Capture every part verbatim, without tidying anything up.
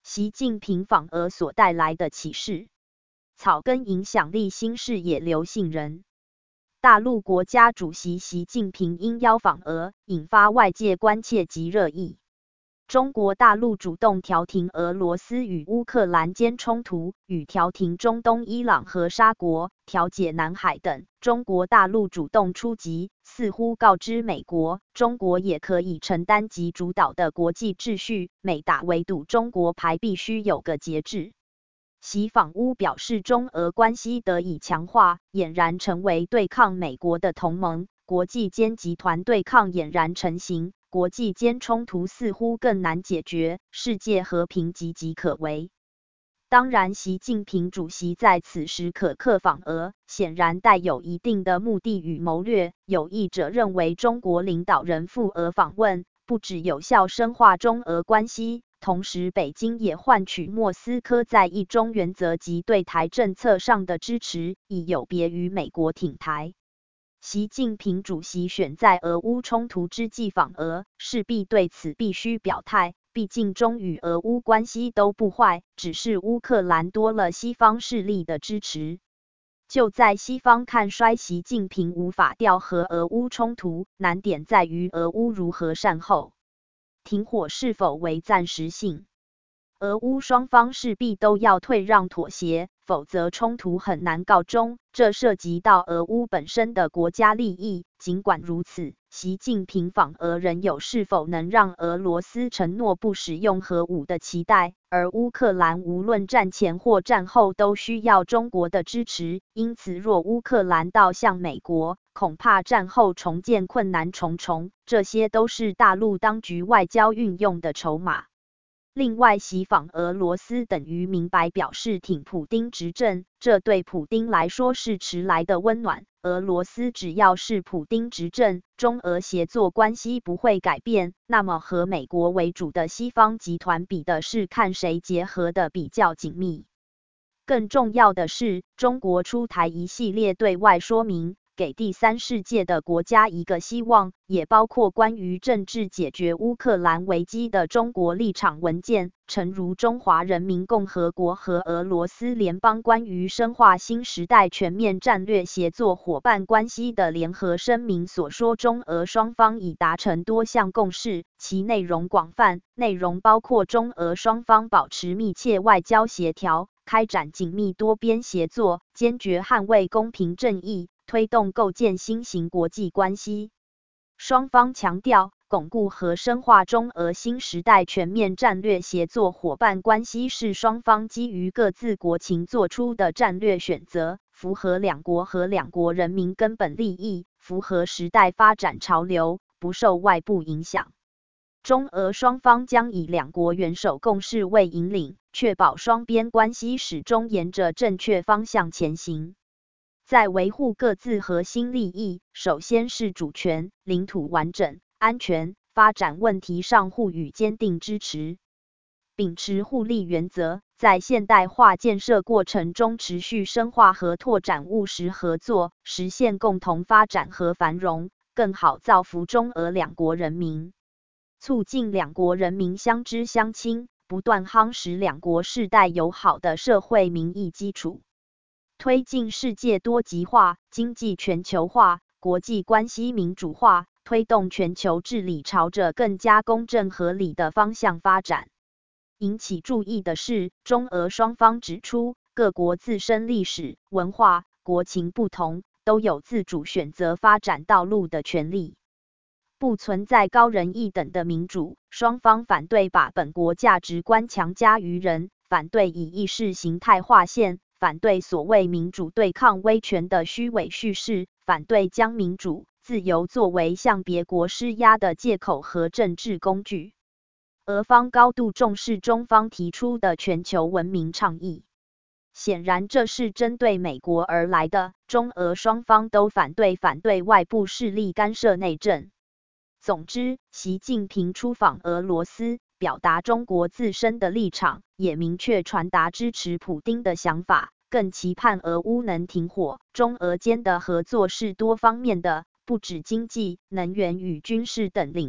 习近平访俄所带来的启示。草根影响力新视野刘信人。大陆国家主席习近平应邀访俄，引发外界关切及热议。中国大陆主动调停俄罗斯与乌克兰间冲突，与调停中东伊朗和沙国，调解南海等。中国大陆主动出击，似乎告知美国，中国也可以承担及主导的国际秩序，美打围堵中国牌必须有个节制。习访乌表示，中俄关系得以强化，俨然成为对抗美国的同盟，国际间集团对抗俨然成型，国际间冲突似乎更难解决，世界和平岌岌可危。当然，习近平主席在此时可克访俄，显然带有一定的目的与谋略。有译者认为，中国领导人赴俄访问，不只有效深化中俄关系，同时北京也换取莫斯科在一中原则及对台政策上的支持，以有别于美国挺台。习近平主席选在俄乌冲突之际访俄，势必对此必须表态，毕竟中与俄乌关系都不坏，只是乌克兰多了西方势力的支持。就在西方看衰习近平无法调和俄乌冲突，难点在于俄乌如何善后，停火是否为暂时性。俄乌双方势必都要退让妥协，否则冲突很难告终，这涉及到俄乌本身的国家利益。尽管如此，习近平访俄仍有是否能让俄罗斯承诺不使用核武的期待，而乌克兰无论战前或战后都需要中国的支持，因此若乌克兰倒向美国，恐怕战后重建困难重重，这些都是大陆当局外交运用的筹码。另外，习访俄罗斯等于明白表示挺普丁执政，这对普丁来说是迟来的温暖。俄罗斯只要是普丁执政，中俄协作关系不会改变，那么和美国为主的西方集团比的是看谁结合的比较紧密。更重要的是，中国出台一系列对外说明，给第三世界的国家一个希望，也包括关于政治解决乌克兰危机的中国立场文件，诚如中华人民共和国和俄罗斯联邦关于深化新时代全面战略协作伙伴关系的联合声明所说，中俄双方已达成多项共识，其内容广泛，内容包括中俄双方保持密切外交协调，开展紧密多边协作，坚决捍卫公平正义，推动构建新型国际关系。双方强调，巩固和深化中俄新时代全面战略协作伙伴关系是双方基于各自国情做出的战略选择，符合两国和两国人民根本利益，符合时代发展潮流，不受外部影响。中俄双方将以两国元首共识为引领，确保双边关系始终沿着正确方向前行。在维护各自核心利益，首先是主权、领土完整、安全、发展问题上互予坚定支持。秉持互利原则，在现代化建设过程中持续深化和拓展务实合作，实现共同发展和繁荣，更好造福中俄两国人民。促进两国人民相知相亲，不断夯实两国世代友好的社会民意基础。推进世界多极化、经济全球化、国际关系民主化，推动全球治理朝着更加公正合理的方向发展。引起注意的是，中俄双方指出，各国自身历史、文化、国情不同，都有自主选择发展道路的权利。不存在高人一等的民主，双方反对把本国价值观强加于人，反对以意识形态划线，反对所谓民主对抗威权的虚伪叙事，反对将民主、自由作为向别国施压的借口和政治工具。俄方高度重视中方提出的全球文明倡议，显然这是针对美国而来的，中俄双方都反对反对外部势力干涉内政。总之，习近平出访俄罗斯，表达中国自身的立场，也明确传达支持普丁的想法，更期盼俄乌能停火。中俄间的合作是多方面的，不止经济、能源与军事等领域，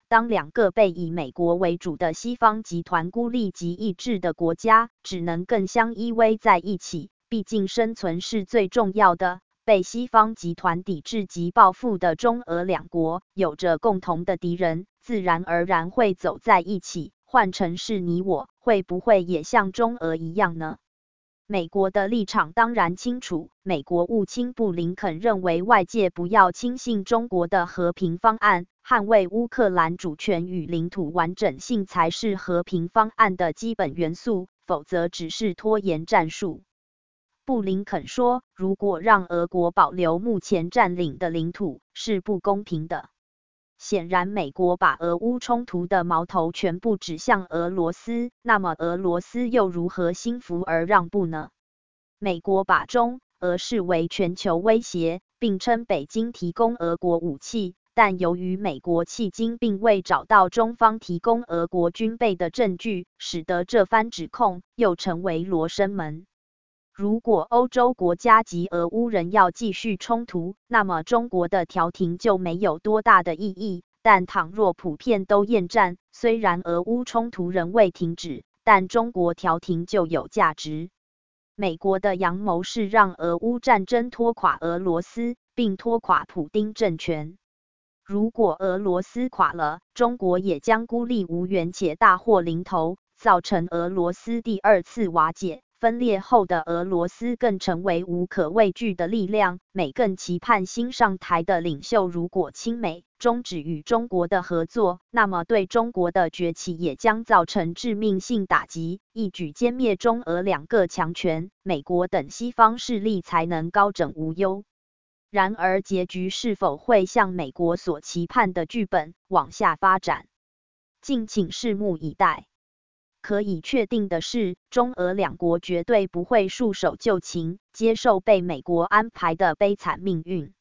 当两个被以美国为主的西方集团孤立及抑制的国家，只能更相依偎在一起，毕竟生存是最重要的。被西方集团抵制及报复的中俄两国，有着共同的敌人，自然而然会走在一起。换成是你我，会不会也像中俄一样呢？美国的立场当然清楚，美国务卿布林肯认为外界不要轻信中国的和平方案，捍卫乌克兰主权与领土完整性才是和平方案的基本元素，否则只是拖延战术。布林肯说，如果让俄国保留目前占领的领土，是不公平的。显然，美国把俄乌冲突的矛头全部指向俄罗斯，那么俄罗斯又如何心服而让步呢？美国把中俄视为全球威胁，并称北京提供俄国武器，但由于美国迄今并未找到中方提供俄国军备的证据，使得这番指控又成为罗生门。如果欧洲国家及俄乌人要继续冲突，那么中国的调停就没有多大的意义。但倘若普遍都厌战，虽然俄乌冲突仍未停止，但中国调停就有价值。美国的阳谋是让俄乌战争拖垮俄罗斯，并拖垮普丁政权。如果俄罗斯垮了，中国也将孤立无援且大祸临头，造成俄罗斯第二次瓦解。分裂后的俄罗斯更成为无可畏惧的力量。美更期盼新上台的领袖如果亲美，终止与中国的合作，那么对中国的崛起也将造成致命性打击，一举歼灭中俄两个强权，美国等西方势力才能高枕无忧。然而结局是否会像美国所期盼的剧本往下发展，敬请拭目以待。可以确定的是，中俄两国绝对不会束手就擒，接受被美国安排的悲惨命运。